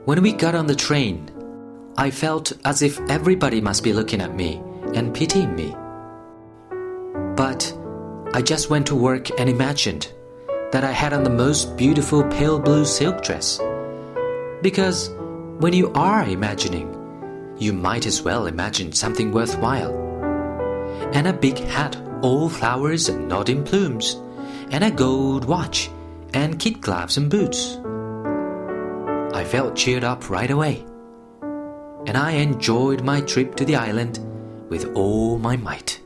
When we got on the train, I felt as if everybody must be looking at me and pitying me. But I just went to work and imagined that I had on the most beautiful pale blue silk dress. Because when you are imagining, you might as well imagine something worthwhile. And a big hat, all flowers and nodding plumes, and a gold watch, and kid gloves and boots. I felt cheered up right away, and I enjoyed my trip to the island with all my might.